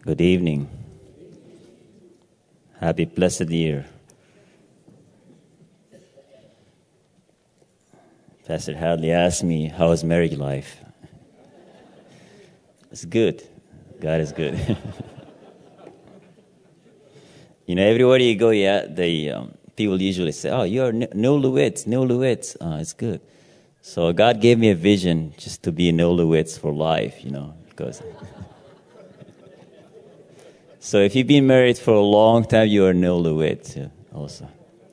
Good evening. Happy blessed year. Pastor Hadley asked me, how is marriage life? It's good. God is good. Everywhere you go, people usually say, oh, you're newlyweds. It's good. So God gave me a vision just to be newlyweds for life, because... So if you've been married for a long time, you are newlywed also.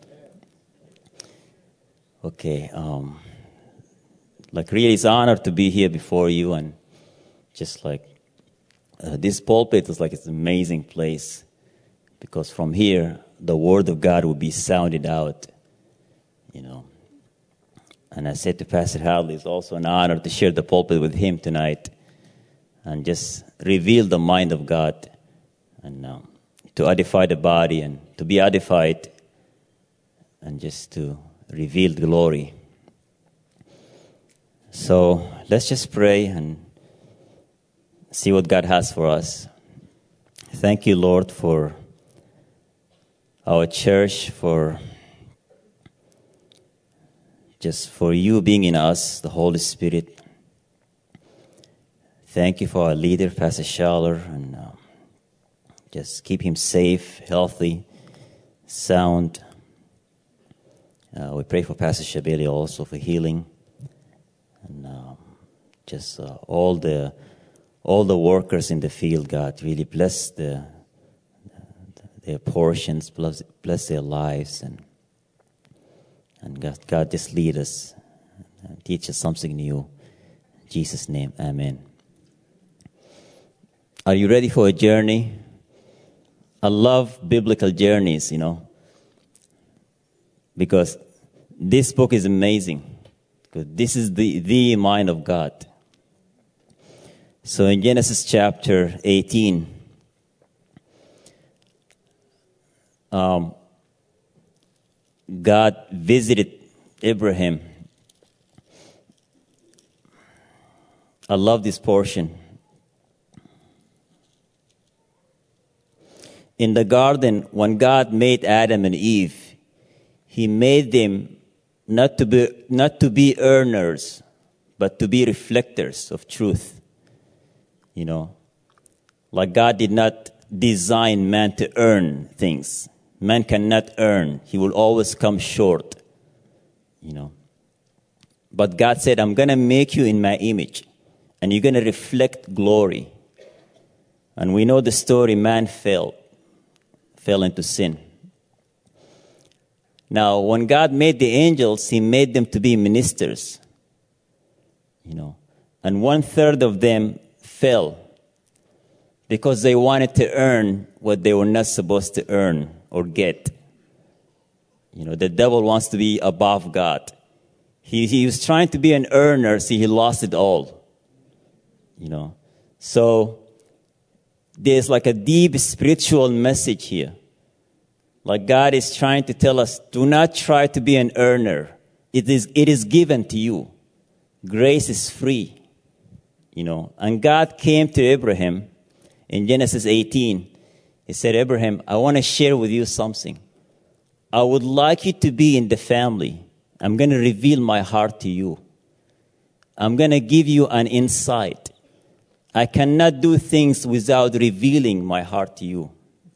Okay. Really, it's an honor to be here before you, and just this pulpit is it's an amazing place, because from here the Word of God will be sounded out, And I said to Pastor Hadley, it's also an honor to share the pulpit with him tonight, and just reveal the mind of God. And to edify the body and to be edified and just to reveal the glory. So let's just pray and see what God has for us. Thank you, Lord, for our church, for you being in us, the Holy Spirit. Thank you for our leader, Pastor Schaller, and just keep him safe, healthy, sound. We pray for Pastor Shabeli also for healing, and all the workers in the field. God, really bless their portions, bless their lives, and God just lead us, and teach us something new. In Jesus' name, Amen. Are you ready for a journey? I love biblical journeys, because this book is amazing. Because this is the mind of God. So in Genesis chapter 18, God visited Abraham. I love this portion. In the garden, when God made Adam and Eve, He made them not to be earners, but to be reflectors of truth. God did not design man to earn things. Man cannot earn. He will always come short. But God said, I'm going to make you in my image, and you're going to reflect glory. And we know the story, man fell into sin. Now, when God made the angels, He made them to be ministers. And 1/3 of them fell because they wanted to earn what they were not supposed to earn or get. The devil wants to be above God. He was trying to be an earner, see, he lost it all. So there's a deep spiritual message here. God is trying to tell us, do not try to be an earner. It is given to you. Grace is free. And God came to Abraham in Genesis 18. He said, Abraham, I want to share with you something. I would like you to be in the family. I'm going to reveal my heart to you. I'm going to give you an insight. I cannot do things without revealing my heart to you.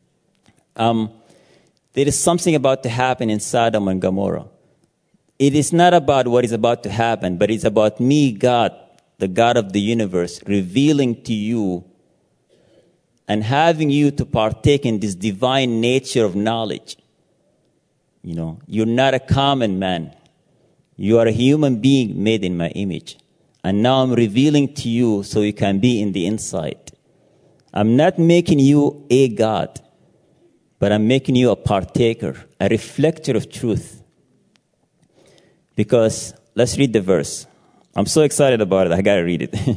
There is something about to happen in Sodom and Gomorrah. It is not about what is about to happen, but it's about me, God, the God of the universe, revealing to you and having you to partake in this divine nature of knowledge. You're not a common man. You are a human being made in my image. And now I'm revealing to you so you can be in the inside. I'm not making you a God, but I'm making you a partaker, a reflector of truth. Because, let's read the verse. I'm so excited about it, I got to read it.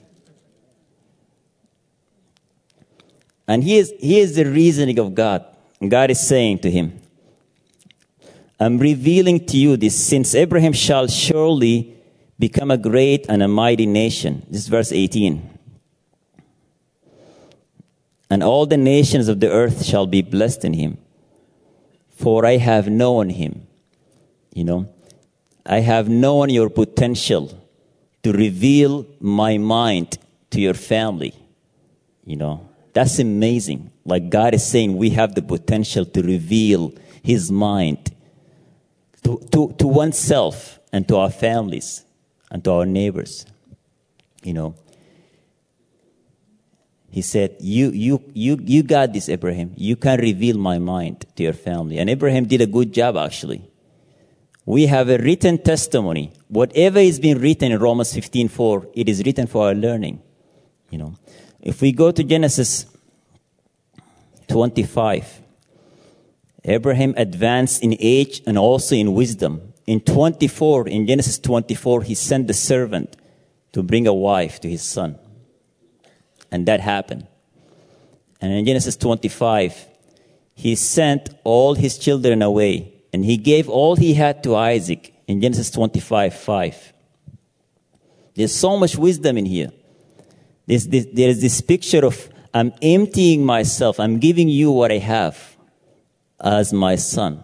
And here's the reasoning of God. God is saying to him, I'm revealing to you this, since Abraham shall surely become a great and a mighty nation. This is verse 18. and all the nations of the earth shall be blessed in him. For I have known him. I have known your potential to reveal my mind to your family. That's amazing. Like God is saying we have the potential to reveal his mind to oneself and to our families and to our neighbors. He said, you got this, Abraham. You can reveal my mind to your family. And Abraham did a good job, actually. We have a written testimony. Whatever is being written in Romans 15:4, it is written for our learning. If we go to Genesis 25, Abraham advanced in age and also in wisdom. In Genesis 24, he sent the servant to bring a wife to his son. And that happened. And in Genesis 25, he sent all his children away. And he gave all he had to Isaac in Genesis 25:5. There's so much wisdom in here. There is this picture of, I'm emptying myself. I'm giving you what I have as my son.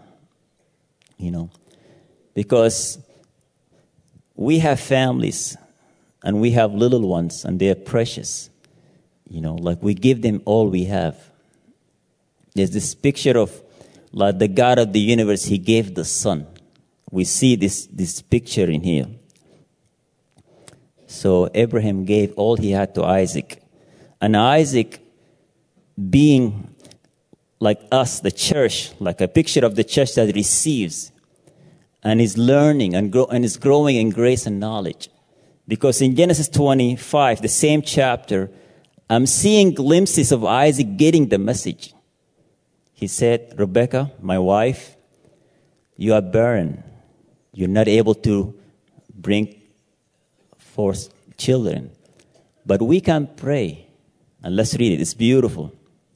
Because we have families and we have little ones and they're precious. Like we give them all we have. There's this picture of like the God of the universe, he gave the son. We see this picture in here. So Abraham gave all he had to Isaac. And Isaac, being like us, the church, like a picture of the church that receives and is learning and is growing in grace and knowledge. Because in Genesis 25, the same chapter, I'm seeing glimpses of Isaac getting the message. He said, Rebecca, my wife, you are barren. You're not able to bring forth children. But we can pray. And let's read it. It's beautiful.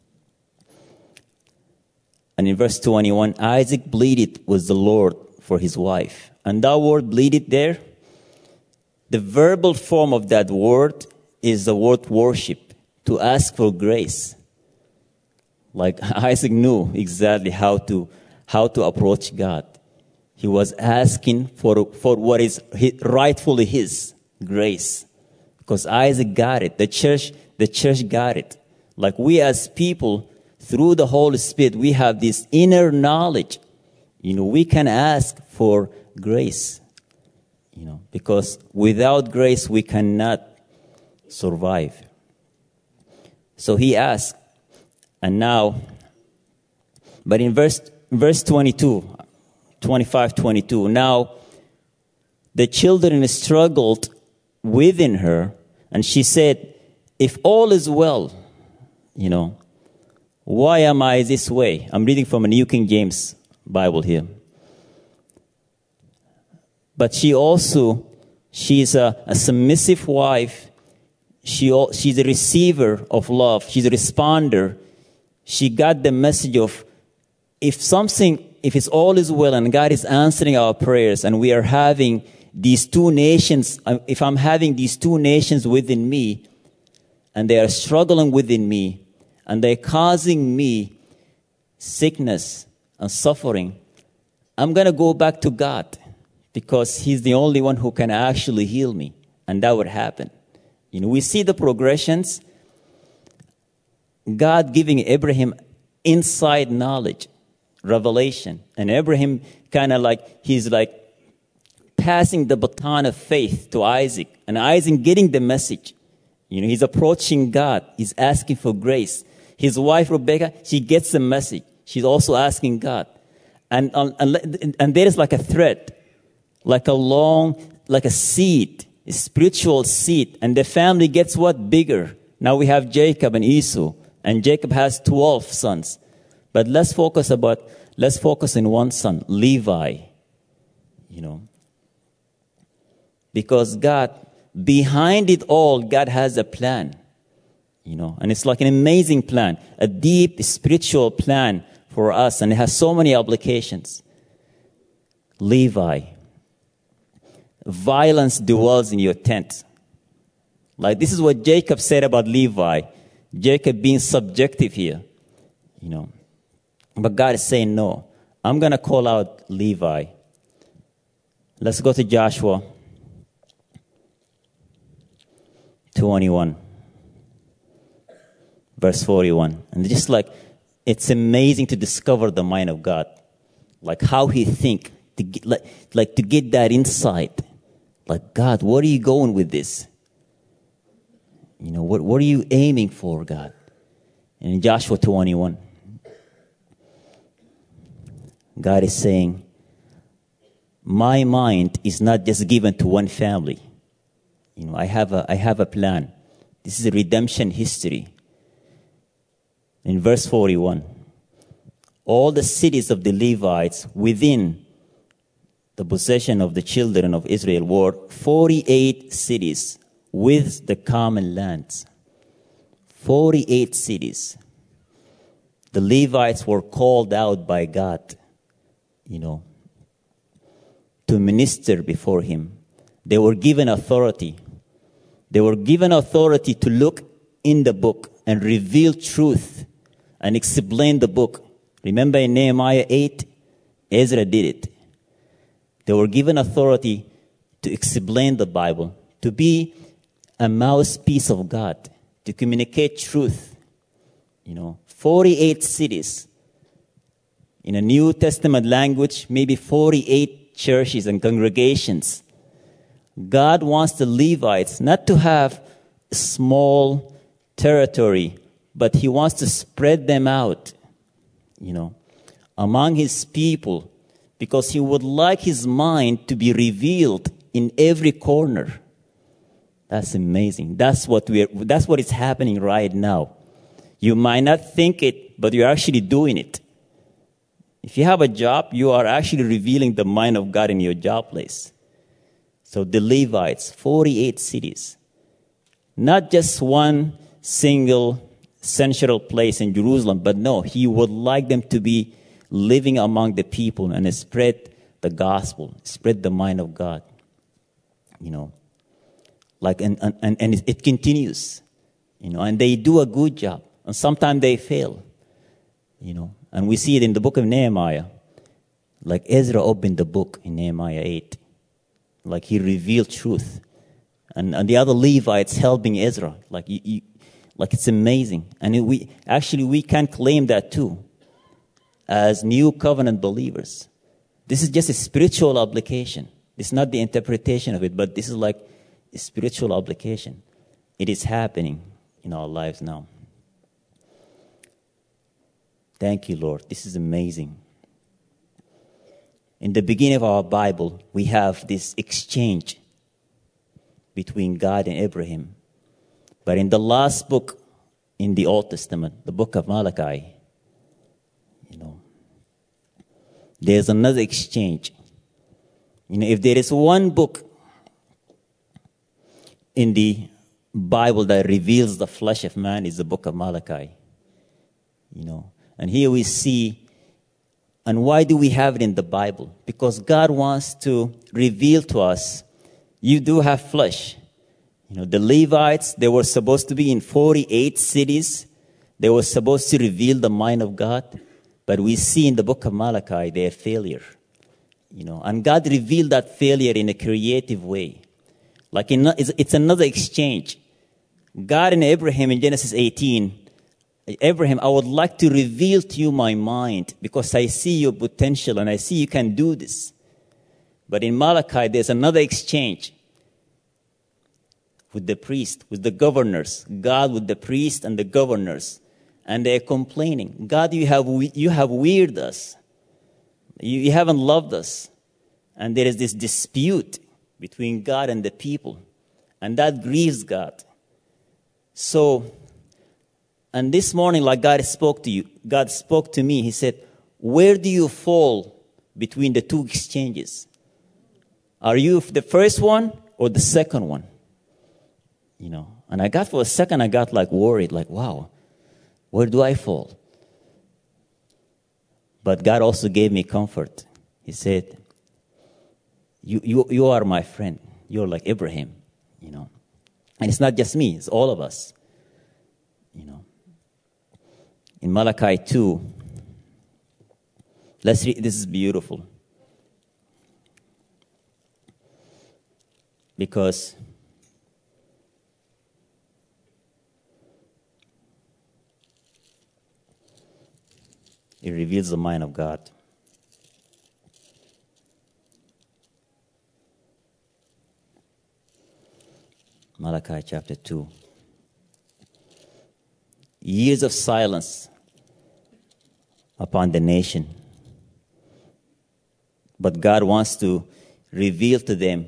And in verse 21, Isaac pleaded with the Lord for his wife. And that word pleaded there, the verbal form of that word is the word worship, to ask for grace. Like Isaac knew exactly how to approach God. He was asking for what is rightfully his, grace. Because Isaac got it. The church got it. Like we as people, through the Holy Spirit, we have this inner knowledge. We can ask for grace. Because without grace, we cannot survive. So he asked. And now, but in verse 25-22, now the children struggled within her, and she said, if all is well, why am I this way? I'm reading from a New King James Bible here. But she's a submissive wife. She's a receiver of love. She's a responder. She got the message of if it's all is well and God is answering our prayers and we are having these two nations, if I'm having these two nations within me and they are struggling within me and they're causing me sickness and suffering, I'm going to go back to God because he's the only one who can actually heal me. And that would happen. We see the progressions. God giving Abraham inside knowledge, revelation. And Abraham he's passing the baton of faith to Isaac. And Isaac getting the message. He's approaching God. He's asking for grace. His wife, Rebecca, she gets the message. She's also asking God. And there is like a thread, like a seed, a spiritual seed. And the family gets what? Bigger. Now we have Jacob and Esau. And Jacob has 12 sons. But let's focus on one son, Levi. Because God, behind it all, God has a plan. And it's like an amazing plan, a deep spiritual plan for us. And it has so many applications. Levi. Violence dwells in your tent. Like this is what Jacob said about Levi. Jacob being subjective here, you know. But God is saying, no, I'm going to call out Levi. Let's go to Joshua 21, verse 41. And just like, it's amazing to discover the mind of God, like how he think, to get that insight. Like, God, where are you going with this? You know, what are you aiming for, God? And in Joshua 21, God is saying, my mind is not just given to one family. You know, I have a plan. This is a redemption history. In verse 41, all the cities of the Levites within the possession of the children of Israel were 48 cities with the common lands. 48 cities. The Levites were called out by God, you know, to minister before him. They were given authority. They were given authority to look in the book and reveal truth and explain the book. Remember in Nehemiah 8, Ezra did it. They were given authority to explain the Bible, to be a mouthpiece of God, to communicate truth. You know, 48 cities. In a New Testament language, maybe 48 churches and congregations. God wants the Levites not to have a small territory, but he wants to spread them out, you know, among his people, because he would like his mind to be revealed in every corner. That's amazing. That's what is happening right now. You might not think it, but you're actually doing it. If you have a job, you are actually revealing the mind of God in your job place. So the Levites, 48 cities. Not just one single central place in Jerusalem, but no, he would like them to be living among the people and spread the gospel, spread the mind of God. You know, like, and it continues, you know, and they do a good job. And sometimes they fail, you know. And we see it in the book of Nehemiah. Like Ezra opened the book in Nehemiah 8. Like he revealed truth. And the other Levites helping Ezra. Like it's amazing. And we can claim that too. As new covenant believers. This is just a spiritual application. It's not the interpretation of it, but this is like a spiritual application. It is happening in our lives now. Thank you, Lord. This is amazing. In the beginning of our Bible, we have this exchange between God and Abraham. But in the last book in the Old Testament, the book of Malachi, you know, there's another exchange. You know, if there is one book in the Bible that reveals the flesh of man, it's the book of Malachi. You know, and here we see, and why do we have it in the Bible? Because God wants to reveal to us, you do have flesh. You know, the Levites, they were supposed to be in 48 cities. They were supposed to reveal the mind of God. But we see in the book of Malachi, they're a failure. You know, and God revealed that failure in a creative way. Like it's another exchange. God and Abraham in Genesis 18, Abraham, I would like to reveal to you my mind because I see your potential and I see you can do this. But in Malachi, there's another exchange with the priest, with the governors. God with the priest and the governors. And they're complaining, God, you have weirded us. You haven't loved us. And there is this dispute between God and the people. And that grieves God. So, and this morning, like God spoke to you, God spoke to me. He said, where do you fall between the two exchanges? Are you the first one or the second one? You know, and for a second, I got like worried, like, wow, where do I fall? But God also gave me comfort. He said, you are my friend. You're like Abraham, you know. And it's not just me, it's all of us. You know. In Malachi 2, let's read. This is beautiful. Because it reveals the mind of God. Malachi chapter 2. Years of silence upon the nation. But God wants to reveal to them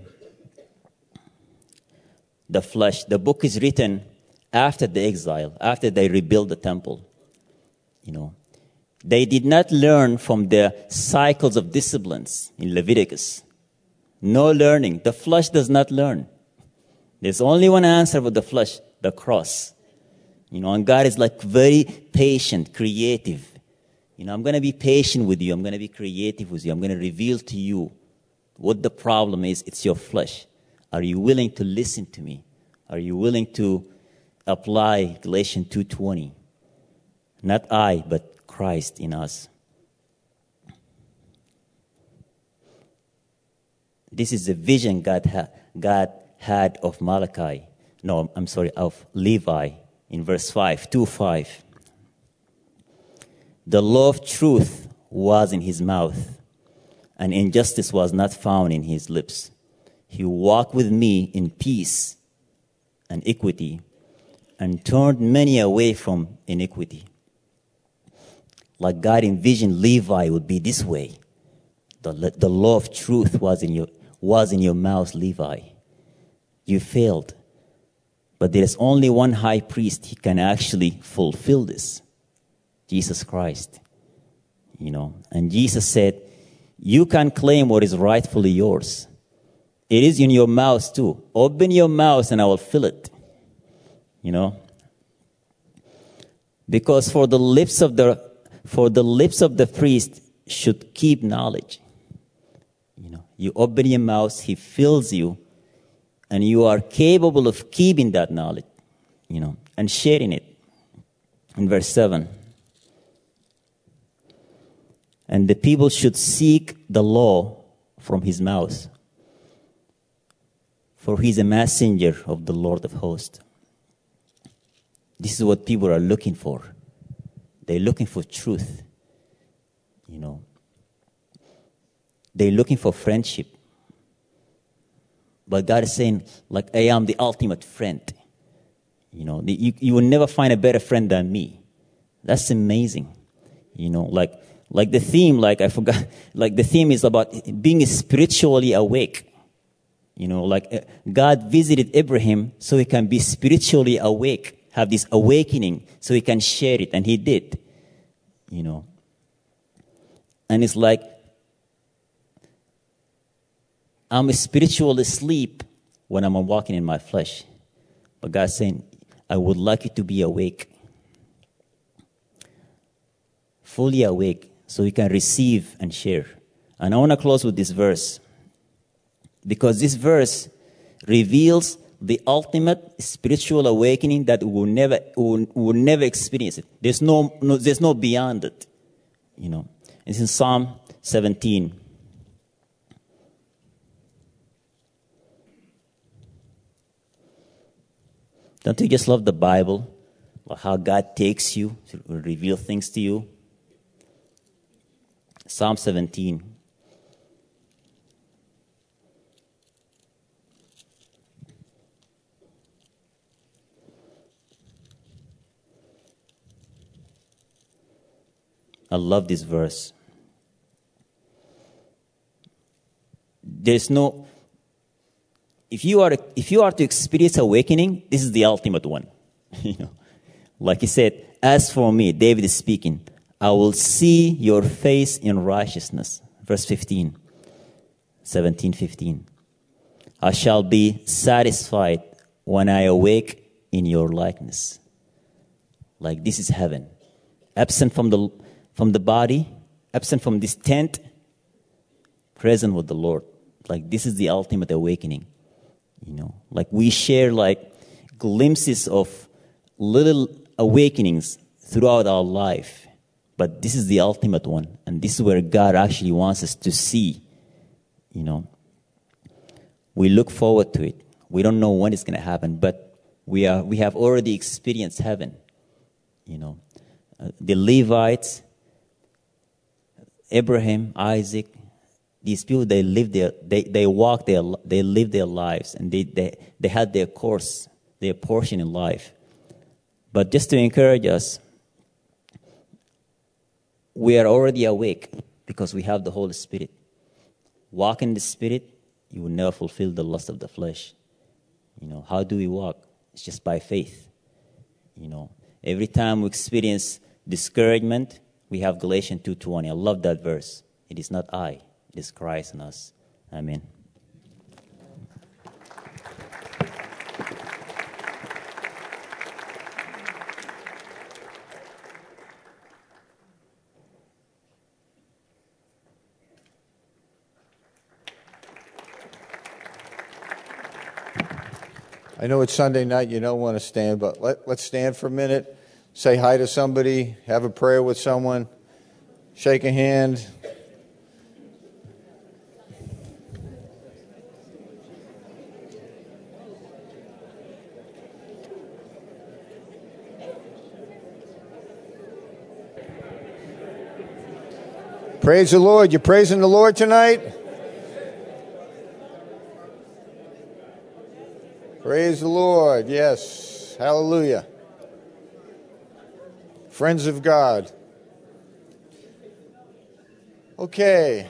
the flesh. The book is written after the exile, after they rebuilt the temple. You know, they did not learn from the cycles of disciplines in Leviticus. No learning. The flesh does not learn. There's only one answer for the flesh, the cross. You know, and God is like very patient, creative. You know, I'm going to be patient with you. I'm going to be creative with you. I'm going to reveal to you what the problem is. It's your flesh. Are you willing to listen to me? Are you willing to apply Galatians 2:20? Not I, but Christ in us. This is the vision God had of Malachi. No, I'm sorry, of Levi in verse 5, 2:5. The law of truth was in his mouth, and injustice was not found in his lips. He walked with me in peace and equity, and turned many away from iniquity. Like God envisioned Levi would be this way. The law of truth was in your mouth, Levi. You failed. But there is only one high priest who can actually fulfill this. Jesus Christ. You know, and Jesus said, you can claim what is rightfully yours. It is in your mouth too. Open your mouth and I will fill it. You know. Because for the lips of the priest should keep knowledge. You know, you open your mouth, he fills you, and you are capable of keeping that knowledge, you know, and sharing it. In verse 7. And the people should seek the law from his mouth, for he is a messenger of the Lord of hosts. This is what people are looking for. They're looking for truth. You know. They're looking for friendship. But God is saying, like, I am the ultimate friend. You know, you will never find a better friend than me. That's amazing. You know, like the theme, like I forgot, like the theme is about being spiritually awake. You know, like God visited Abraham so he can be spiritually awake, have this awakening so he can share it. And he did, you know. And it's like, I'm spiritually asleep when I'm walking in my flesh. But God's saying, I would like you to be awake. Fully awake so you can receive and share. And I want to close with this verse. Because this verse reveals the ultimate spiritual awakening that we will never experience it. There's no beyond it. You know. It's in Psalm 17. Don't you just love the Bible? Or how God takes you to reveal things to you? Psalm 17. I love this verse. There's no... If you are to experience awakening, this is the ultimate one. You know, like he said, as for me, David is speaking, I will see your face in righteousness. Verse 15, 17:15. I shall be satisfied when I awake in your likeness. Like this is heaven. Absent from the body, absent from this tent, present with the Lord. Like this is the ultimate awakening. You know, like we share like glimpses of little awakenings throughout our life, but this is the ultimate one, and this is where God actually wants us to see. We look forward to it. We don't know when it's going to happen, but we have already experienced heaven. The Levites, Abraham, Isaac, these people, they lived they lived their lives, and they had their course, their portion in life. But just to encourage us, we are already awake because we have the Holy Spirit. Walk in the Spirit, you will never fulfill the lust of the flesh. How do we walk? It's just by faith. Every time we experience discouragement, we have Galatians 2:20. I love that verse. It is not I, it is Christ in us. Amen. I know it's Sunday night, you don't want to stand, but let's stand for a minute, say hi to somebody, have a prayer with someone, shake a hand. Praise the Lord. You praising the Lord tonight? Praise the Lord. Yes. Hallelujah. Friends of God. Okay.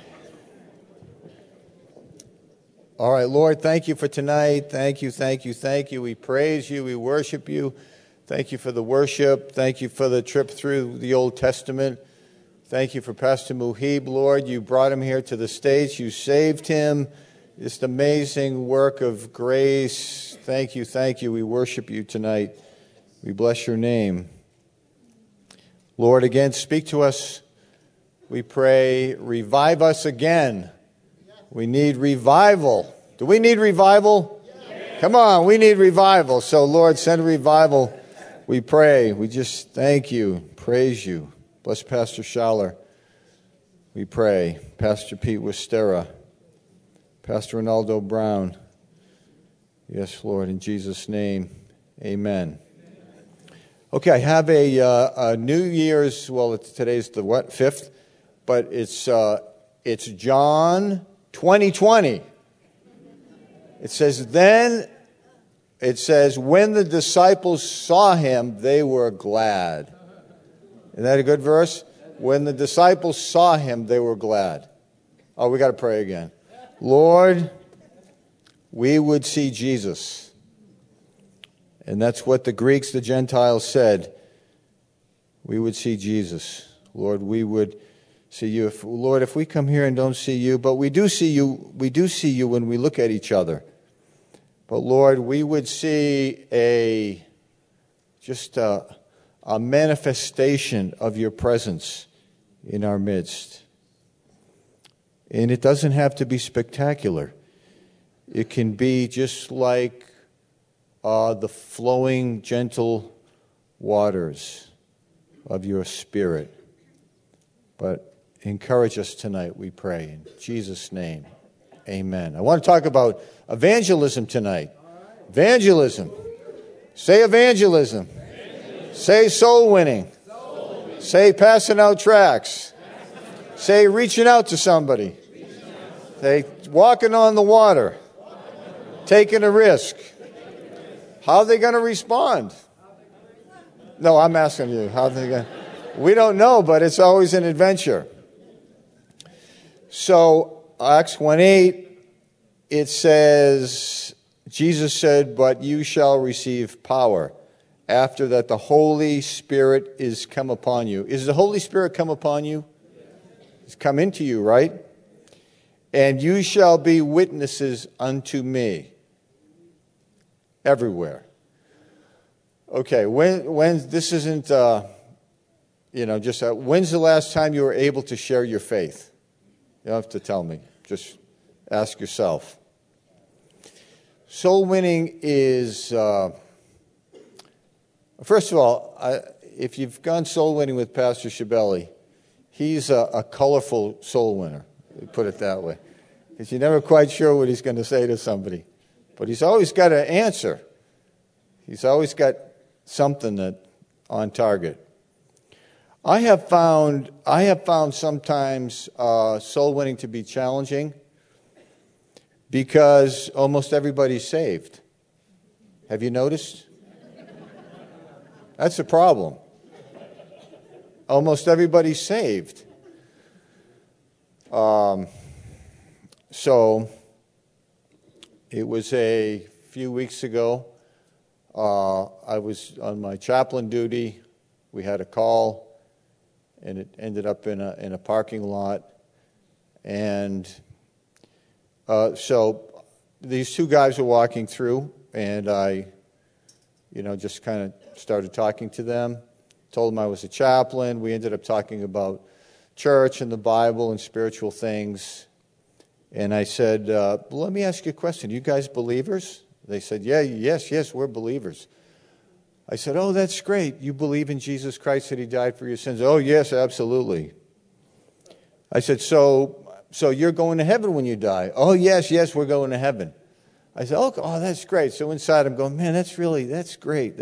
All right, Lord, thank you for tonight. Thank you, thank you, thank you. We praise you. We worship you. Thank you for the worship. Thank you for the trip through the Old Testament. Thank you for Pastor Muhib, Lord. You brought him here to the States. You saved him. Just amazing work of grace. Thank you, thank you. We worship you tonight. We bless your name. Lord, again, speak to us. We pray, revive us again. We need revival. Do we need revival? Yes. Come on, we need revival. So, Lord, send revival. We pray. We just thank you, praise you. Bless Pastor Schaller. We pray. Pastor Pete Wistera. Pastor Ronaldo Brown. Yes, Lord, in Jesus' name, amen. Okay, I have a New Year's, well, today's the what, 5th? But it's John 20:20. It says, when the disciples saw him, they were glad. Isn't that a good verse? When the disciples saw him, they were glad. Oh, we got to pray again. Lord, we would see Jesus. And that's what the Greeks, the Gentiles said. We would see Jesus. Lord, we would see you. Lord, if we come here and don't see you, but we do see you when we look at each other. But Lord, we would see a manifestation of your presence in our midst. And it doesn't have to be spectacular. It can be just like the flowing, gentle waters of your Spirit. But encourage us tonight, we pray. In Jesus' name, amen. I want to talk about evangelism tonight. Evangelism. Say evangelism. Say soul winning. Say passing out tracts. Say reaching out to somebody. Say walking on the water. Taking a risk. How are they going to respond? No, I'm asking you. How are they going? We don't know, but it's always an adventure. So Acts 1:8, it says, Jesus said, but you shall receive power. After that, the Holy Spirit is come upon you. Is the Holy Spirit come upon you? It's come into you, right? And you shall be witnesses unto me. Everywhere. Okay, when this isn't, when's the last time you were able to share your faith? You don't have to tell me. Just ask yourself. Soul winning is... First of all, if you've gone soul winning with Pastor Schiavelli, he's a colorful soul winner, put it that way. Because you're never quite sure what he's going to say to somebody. But he's always got an answer. He's always got something that on target. I have found sometimes soul winning to be challenging because almost everybody's saved. Have you noticed? That's a problem. Almost everybody's saved. So it was a few weeks ago. I was on my chaplain duty. We had a call, and it ended up in a parking lot. And so these two guys were walking through, and I, just kind of started talking to them. Told them I was a chaplain. We ended up talking about church and the Bible and spiritual things. And I said, well, let me ask you a question. You guys believers? They said, yes, we're believers. I said, oh, that's great. You believe in Jesus Christ, that he died for your sins? Oh, yes, absolutely. I said, so you're going to heaven when you die? Oh, yes, we're going to heaven. I said, oh, that's great. So inside I'm going, man, that's great.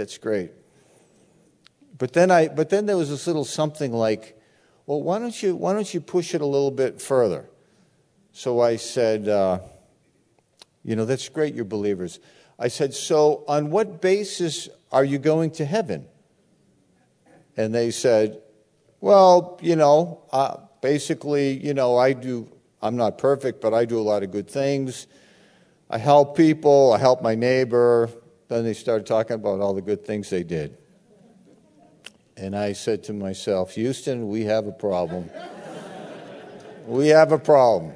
But then there was this little something like, well, why don't you push it a little bit further? So I said, that's great, you're believers. I said, so on what basis are you going to heaven? And they said, well, basically, I'm not perfect, but I do a lot of good things. I help people, I help my neighbor. Then they started talking about all the good things they did. And I said to myself, Houston, we have a problem. We have a problem.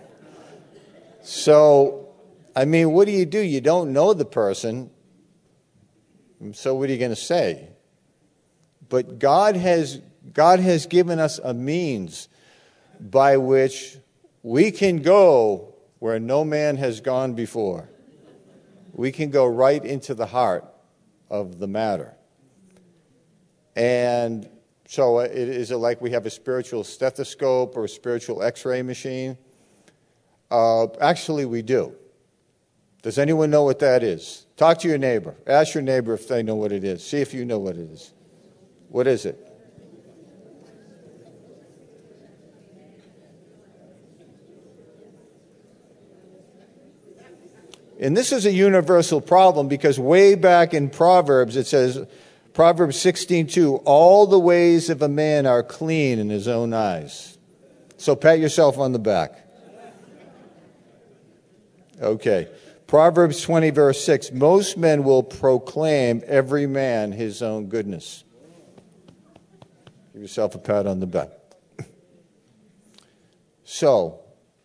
So, what do? You don't know the person, so what are you going to say? But God has given us a means by which we can go where no man has gone before. We can go right into the heart of the matter. And so is it like we have a spiritual stethoscope or a spiritual x-ray machine? Actually, we do. Does anyone know what that is? Talk to your neighbor. Ask your neighbor if they know what it is. See if you know what it is. What is it? And this is a universal problem because way back in Proverbs, it says, Proverbs 16:2, all the ways of a man are clean in his own eyes. So pat yourself on the back. Okay. Proverbs 20, verse 6, most men will proclaim every man his own goodness. Give yourself a pat on the back. So,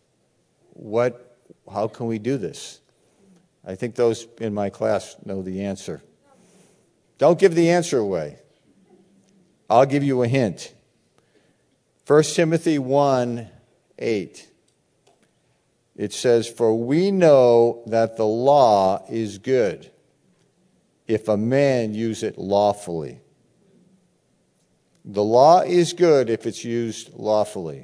how can we do this? I think those in my class know the answer. Don't give the answer away. I'll give you a hint. 1 Timothy 1:8. It says, for we know that the law is good if a man use it lawfully. The law is good if it's used lawfully.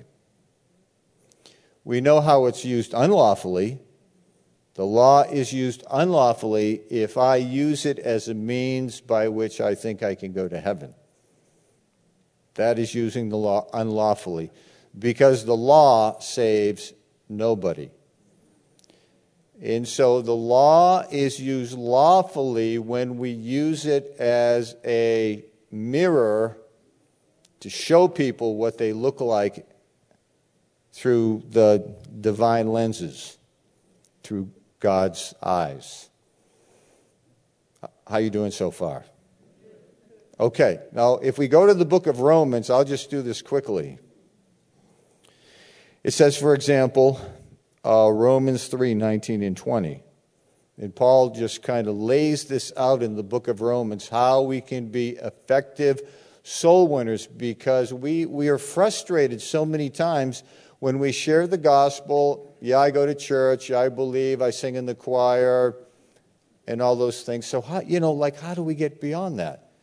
We know how it's used unlawfully. The law is used unlawfully if I use it as a means by which I think I can go to heaven. That is using the law unlawfully, because the law saves nobody. And so the law is used lawfully when we use it as a mirror to show people what they look like through the divine lenses, through God's eyes. How are you doing so far? Okay, now if we go to the book of Romans, I'll just do this quickly. It says, for example, Romans 3:19 and 20. And Paul just kind of lays this out in the book of Romans, how we can be effective soul winners, because we are frustrated so many times when we share the gospel. Yeah, I go to church, I believe, I sing in the choir, and all those things. So how do we get beyond that?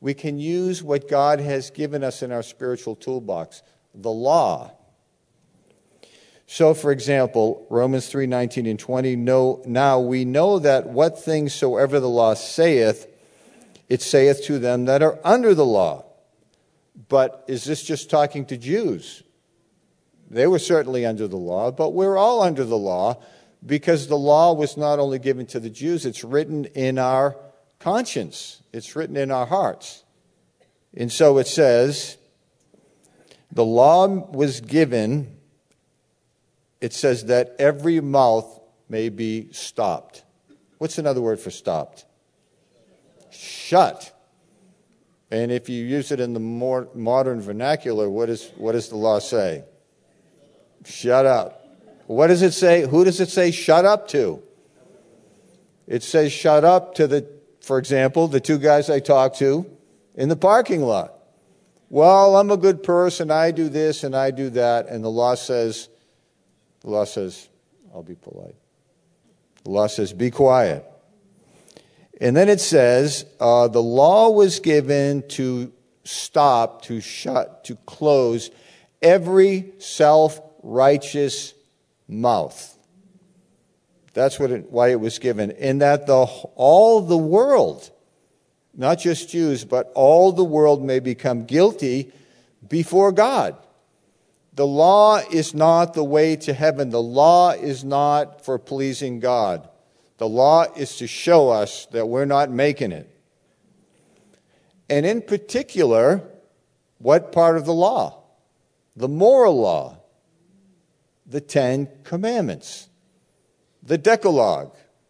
we can use what God has given us in our spiritual toolbox, the law. So, for example, Romans 3:19 and 20, now we know that what things soever the law saith, it saith to them that are under the law. But is this just talking to Jews? They were certainly under the law, but we're all under the law because the law was not only given to the Jews, it's written in our conscience. It's written in our hearts. And so it says, the law was given, it says that every mouth may be stopped. What's another word for stopped? Shut. And if you use it in the more modern vernacular, what does the law say? Shut up. What does it say? Who does it say shut up to? It says shut up to for example, the two guys I talked to in the parking lot. Well, I'm a good person. I do this and I do that. And the law says, I'll be polite. The law says, be quiet. And then it says, the law was given to stop, to shut, to close every self-righteous mouth. That's why it was given. And that all the world, not just Jews, but all the world may become guilty before God. The law is not the way to heaven. The law is not for pleasing God. The law is to show us that we're not making it. And in particular, what part of the law? The moral law. The 10 Commandments. The Decalogue.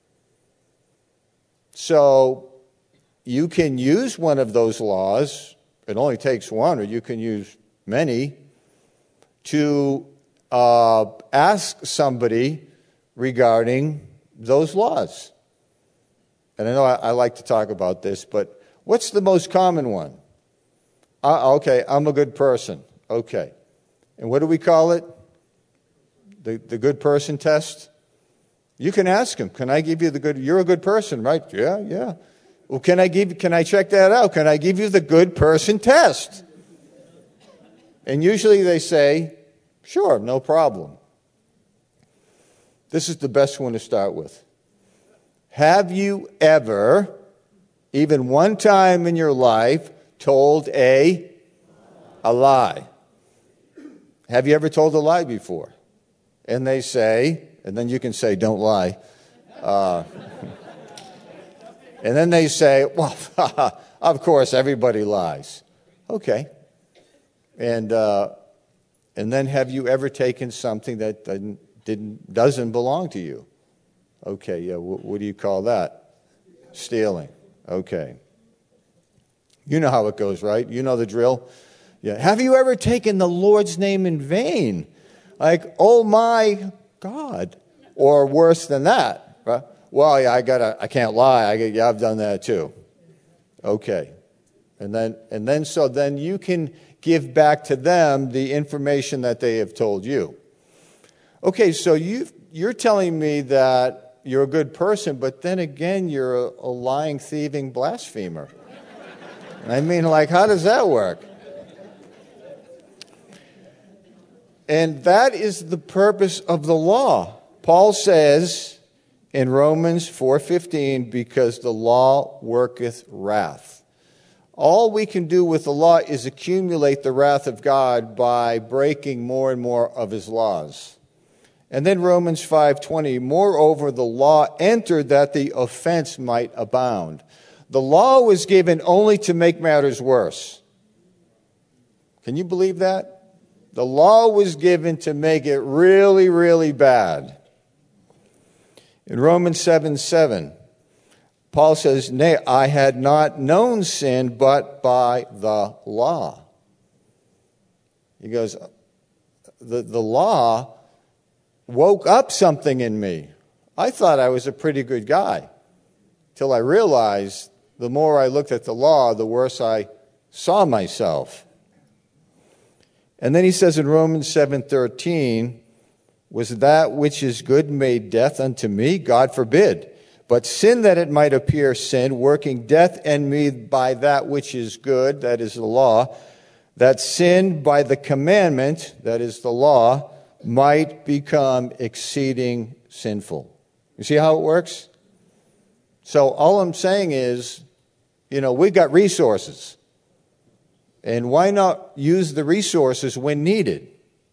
So you can use one of those laws, it only takes one, or you can use many, to ask somebody regarding those laws. And I know I like to talk about this, but what's the most common one? Okay, I'm a good person. Okay. And what do we call it? The good person test? You can ask him, can I give you you're a good person, right? Yeah. Well, can I check that out? Can I give you the good person test? And usually they say, sure, no problem. This is the best one to start with. Have you ever, even one time in your life, told a lie? Have you ever told a lie before? And they say, and then you can say, don't lie. And then they say, well, of course, everybody lies. Okay. And then have you ever taken something that doesn't belong to you? Okay, yeah, what do you call that? Stealing. Okay. You know how it goes, right? You know the drill? Yeah. Have you ever taken the Lord's name in vain? Like, oh my God. Or worse than that, right? Well, yeah, I can't lie. I've done that too. Okay. And then you can give back to them the information that they have told you. Okay, so you're telling me that you're a good person, but then again, you're a lying, thieving blasphemer. I mean, like, how does that work? And that is the purpose of the law. Paul says in Romans 4:15, because the law worketh wrath. All we can do with the law is accumulate the wrath of God by breaking more and more of his laws. And then Romans 5:20, moreover, the law entered that the offense might abound. The law was given only to make matters worse. Can you believe that? The law was given to make it really, really bad. In Romans 7:7, Paul says, nay, I had not known sin but by the law. He goes, the law woke up something in me. I thought I was a pretty good guy, till I realized the more I looked at the law, the worse I saw myself. And then he says in Romans 7:13, was that which is good made death unto me? God forbid. But sin that it might appear sin, working death in me by that which is good, that is the law, that sin by the commandment, that is the law, might become exceeding sinful. You see how it works? So all I'm saying is, we've got resources. And why not use the resources when needed?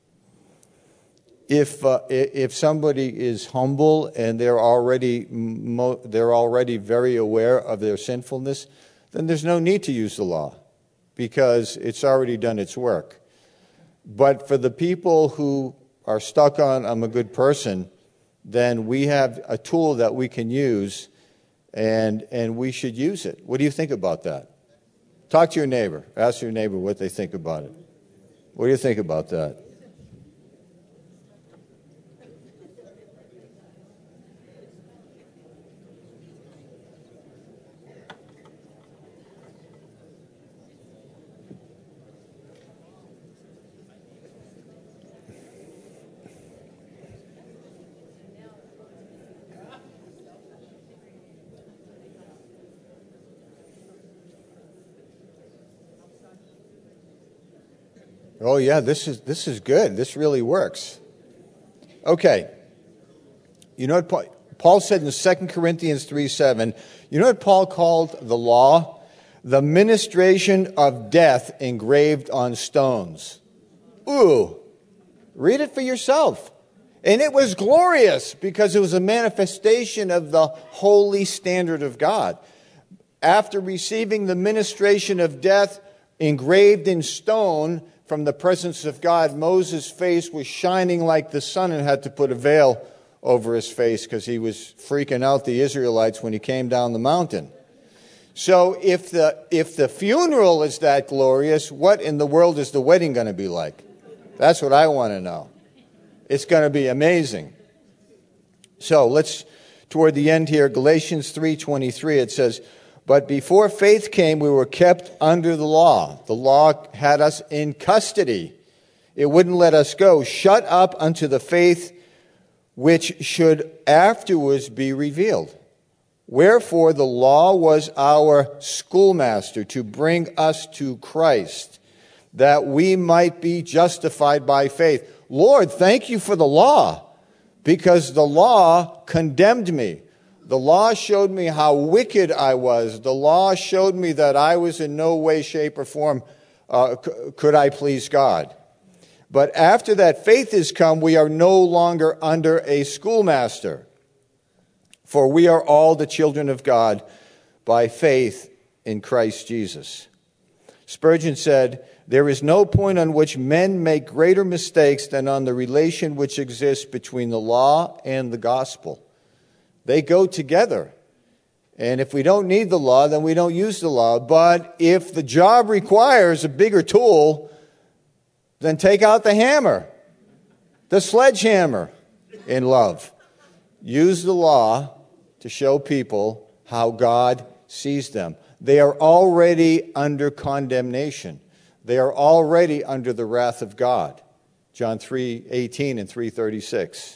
If somebody is humble and they're already very aware of their sinfulness, then there's no need to use the law because it's already done its work. But for the people who are stuck on, I'm a good person, then we have a tool that we can use, and we should use it. What do you think about that? Talk to your neighbor. Ask your neighbor what they think about it. What do you think about that? Oh yeah, this is good. This really works. Okay. You know what Paul said in 2 Corinthians 3:7, you know what Paul called the law? The ministration of death engraved on stones. Ooh. Read it for yourself. And it was glorious because it was a manifestation of the holy standard of God. After receiving the ministration of death engraved in stone from the presence of God, Moses' face was shining like the sun and had to put a veil over his face because he was freaking out the Israelites when he came down the mountain. So if the funeral is that glorious, what in the world is the wedding going to be like? That's what I want to know. It's going to be amazing. So let's, toward the end here, Galatians 3:23, it says, but before faith came, we were kept under the law. The law had us in custody. It wouldn't let us go. Shut up unto the faith which should afterwards be revealed. Wherefore the law was our schoolmaster to bring us to Christ, that we might be justified by faith. Lord, thank you for the law, because the law condemned me. The law showed me how wicked I was. The law showed me that I was in no way, shape, or form could I please God. But after that faith has come, we are no longer under a schoolmaster. For we are all the children of God by faith in Christ Jesus. Spurgeon said, there is no point on which men make greater mistakes than on the relation which exists between the law and the gospel. They go together. And if we don't need the law, then we don't use the law. But if the job requires a bigger tool, then take out the hammer, the sledgehammer in love. Use the law to show people how God sees them. They are already under condemnation. They are already under the wrath of God. John 3:18 and 3:36.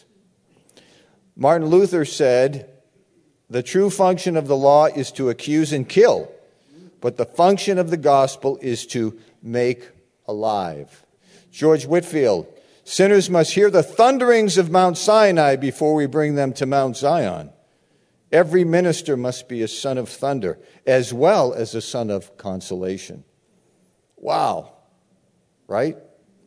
Martin Luther said, the true function of the law is to accuse and kill, but the function of the gospel is to make alive. George Whitefield, sinners must hear the thunderings of Mount Sinai before we bring them to Mount Zion. Every minister must be a son of thunder, as well as a son of consolation. Wow. Right?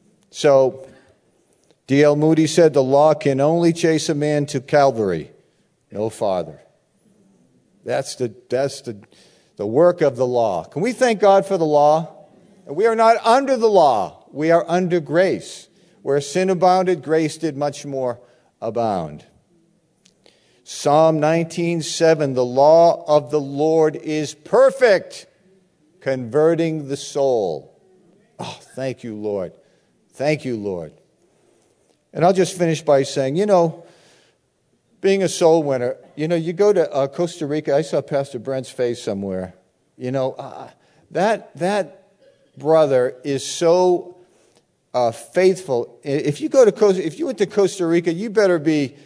So, D.L. Moody said the law can only chase a man to Calvary, no farther. That's the work of the law. Can we thank God for the law? We are not under the law. We are under grace. Where sin abounded, grace did much more abound. Psalm 19:7, the law of the Lord is perfect, converting the soul. Oh, thank you, Lord. Thank you, Lord. And I'll just finish by saying, being a soul winner, you go to Costa Rica. I saw Pastor Brent's face somewhere. That brother is so faithful. If you went to Costa Rica, you better be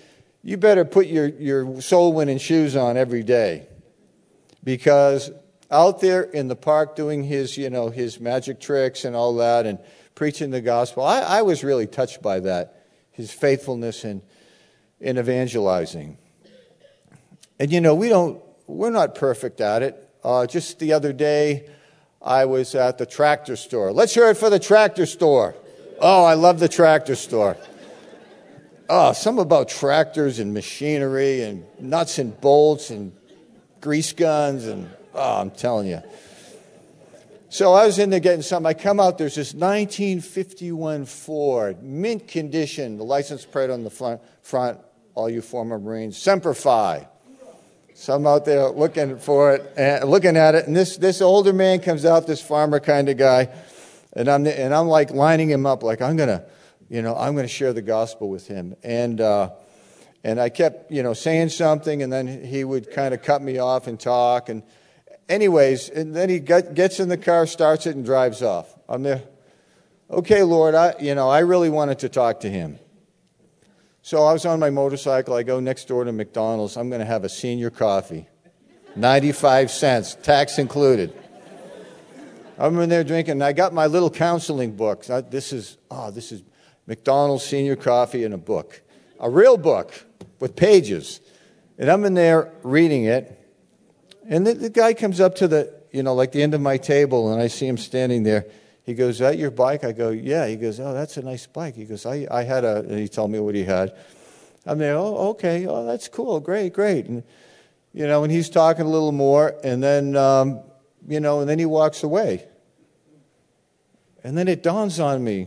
you better put your soul-winning shoes on every day. Because out there in the park doing his magic tricks and all that and preaching the gospel, I was really touched by that, his faithfulness in evangelizing. And we're not perfect at it. Just the other day, I was at the tractor store. Let's hear it for the tractor store. Oh, I love the tractor store. Oh, something about tractors and machinery and nuts and bolts and grease guns and, I'm telling you. So I was in there getting something. I come out, there's this 1951 Ford, mint condition, the license plate on the front, all you former Marines, Semper Fi. So I'm out there looking for it, and looking at it, and this older man comes out, this farmer kind of guy, and I'm like lining him up, like I'm gonna share the gospel with him, and I kept saying something, and then he would kind of cut me off and talk, and anyways, and then he gets in the car, starts it, and drives off. I'm there. Okay, Lord, I really wanted to talk to him. So I was on my motorcycle. I go next door to McDonald's. I'm going to have a senior coffee. 95 cents, tax included. I'm in there drinking, and I got my little counseling book. This is McDonald's senior coffee and a book. A real book with pages. And I'm in there reading it. And the guy comes up to the end of my table, and I see him standing there. He goes, "Is that your bike?" I go, "Yeah." He goes, "Oh, that's a nice bike." He goes, I had and he told me what he had. I'm there, "Oh, okay. Oh, that's cool. Great." And, and he's talking a little more, and then, and then he walks away. And then it dawns on me,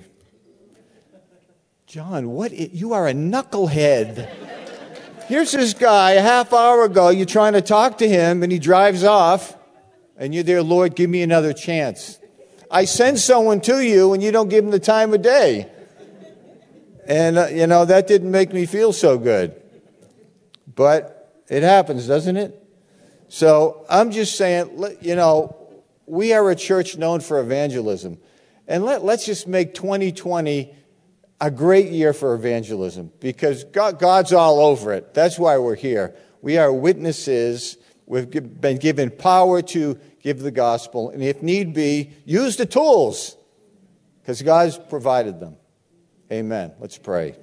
John, you are a knucklehead. Here's this guy, a half hour ago, you're trying to talk to him, and he drives off, and you're there, "Lord, give me another chance." I send someone to you, and you don't give them the time of day. And, that didn't make me feel so good. But it happens, doesn't it? So I'm just saying, we are a church known for evangelism. And let's just make 2020 a great year for evangelism, because God's all over it. That's why we're here. We are witnesses. We've been given power to give the gospel, and if need be, use the tools, because God's provided them. Amen. Let's pray.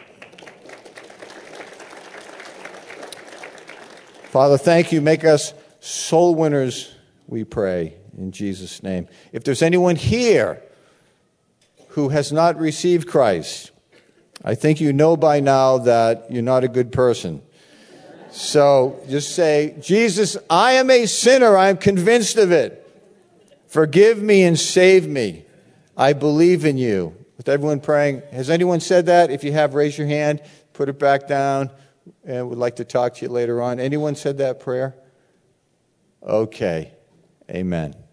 Father, thank you. Make us soul winners, we pray, in Jesus' name. If there's anyone here who has not received Christ, I think you know by now that you're not a good person. So just say, "Jesus, I am a sinner. I am convinced of it. Forgive me and save me. I believe in you." With everyone praying, has anyone said that? If you have, raise your hand, put it back down, and would like to talk to you later on. Anyone said that prayer? Okay. Amen.